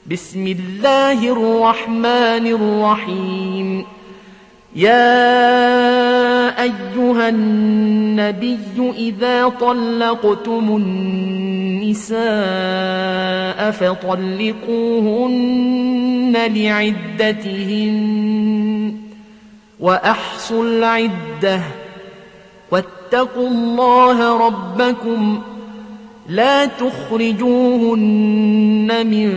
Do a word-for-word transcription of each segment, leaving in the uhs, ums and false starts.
بسم الله الرحمن الرحيم. يا أيها النبي إذا طلقتم النساء فطلقوهن لعدتهن وأحصوا العدة واتقوا الله ربكم لا تخرجوهن من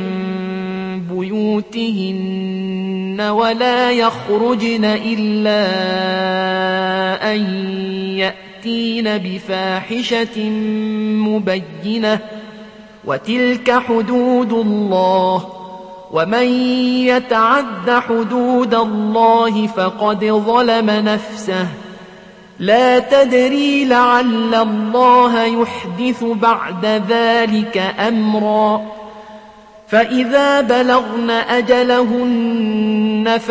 بيوتهن ولا يخرجن إلا أن يأتين بفاحشة مبينة وتلك حدود الله ومن يتعد حدود الله فقد ظلم نفسه لا تدري لعل الله يحدث بعد ذلك أمرا. فإذا بلغن أجلهن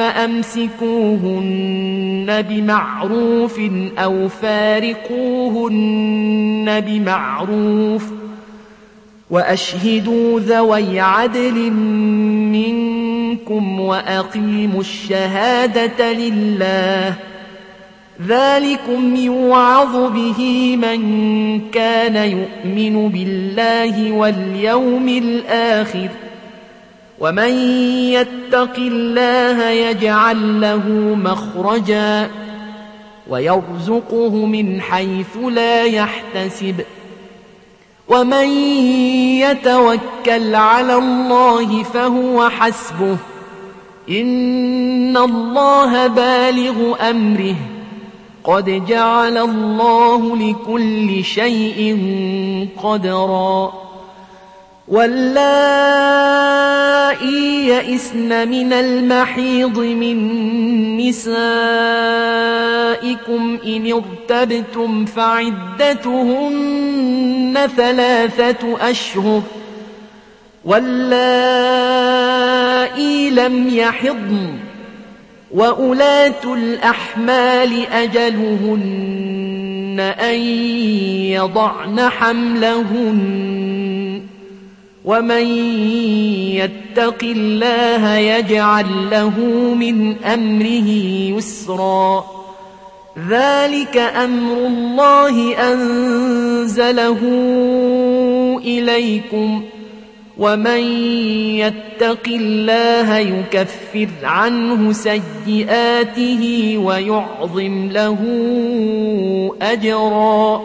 فأمسكوهن بمعروف أو فارقوهن بمعروف وأشهدوا ذوي عدل منكم وأقيموا الشهادة لله ذلكم يوعظ به من كان يؤمن بالله واليوم الآخر ومن يتق الله يجعل له مخرجا ويرزقه من حيث لا يحتسب ومن يتوكل على الله فهو حسبه إن الله بالغ أمره قد جعل الله لكل شيء قدرا. واللائي يئسن من المحيض من نسائكم إن ارتبتم فعدتهن ثلاثة أشهر واللائي لم يحضن وأولات الأحمال أجلهن أن يضعن حملهن ومن يتق الله يجعل له من أمره يسرا. ذلك أمر الله أنزله إليكم ومن يتق الله يكفر عنه سيئاته ويعظم له أجرا.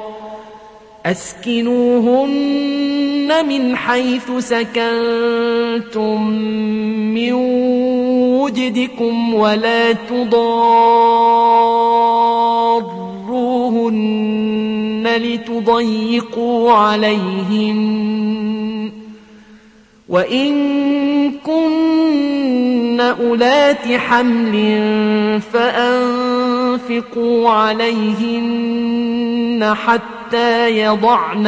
أسكنوهن من حيث سكنتم من وجدكم ولا تضاروهن لتضيقوا عليهن وإن كن أولات حمل فأنفقوا عليهن حتى يضعن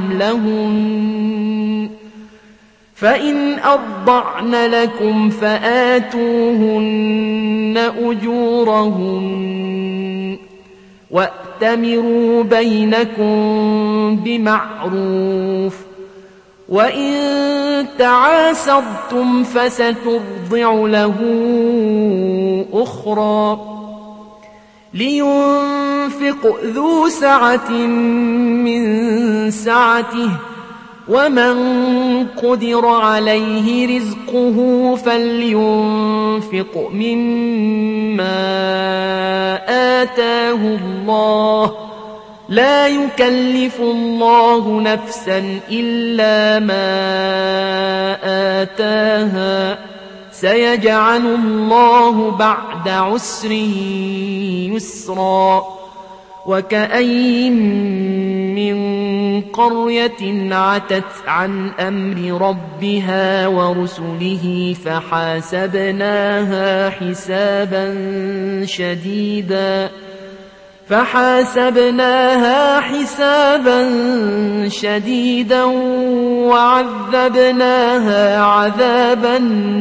حملهن فإن أرضعن لكم فآتوهن أجورهن وأتمروا بينكم بمعروف وإن تعاسرتم فسترضع له أخرى. لينفق ذو سعة من سعته ومن قدر عليه رزقه فلينفق مما آتاه الله لا يكلف الله نفسا إلا ما آتاها سيجعل الله بعد عسر يسرا. وكأين من قرية عتت عن أمر ربها ورسله فحاسبناها حسابا شديدا فحاسبناها حسابا شديدا وعذبناها عذابا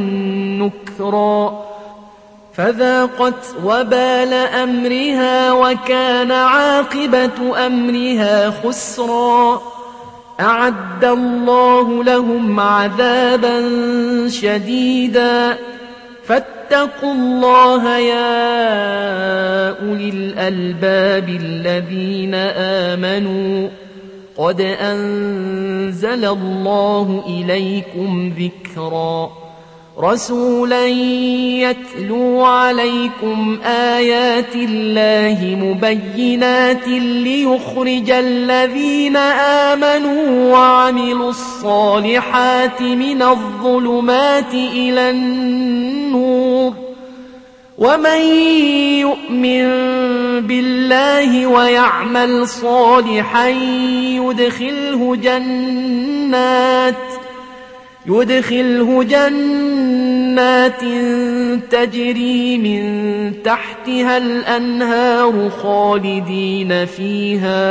نكرا فذاقت وبال أمرها وكان عاقبة أمرها خسرا. أعد الله لهم عذابا شديدا فاتقوا الله يا أولي الألباب الذين آمنوا قد أنزل الله إليكم ذكرا رسولا يتلو عليكم آيات الله مبينات ليخرج الذين آمنوا وعملوا الصالحات من الظلمات إلى النور ومن يؤمن بالله ويعمل صالحا يدخله جنات يدخله جنات تجري من تحتها الأنهار خالدين فيها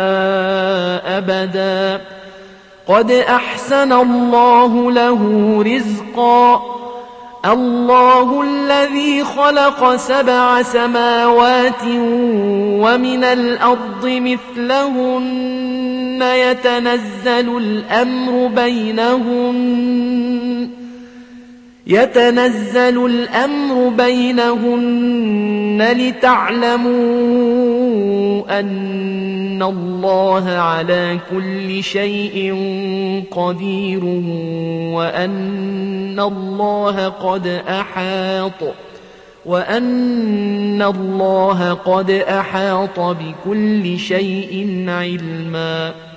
أبدا قد أحسن الله له رزقا الله الذي خلق سبع سماوات ومن الأرض مثلهن يتنزل الأمر بينهن يتنزل الأمر بينهن لتعلموا أن الله على كل شيء قدير وأن الله قد أحاط وأن الله قد أحاط بكل شيء علما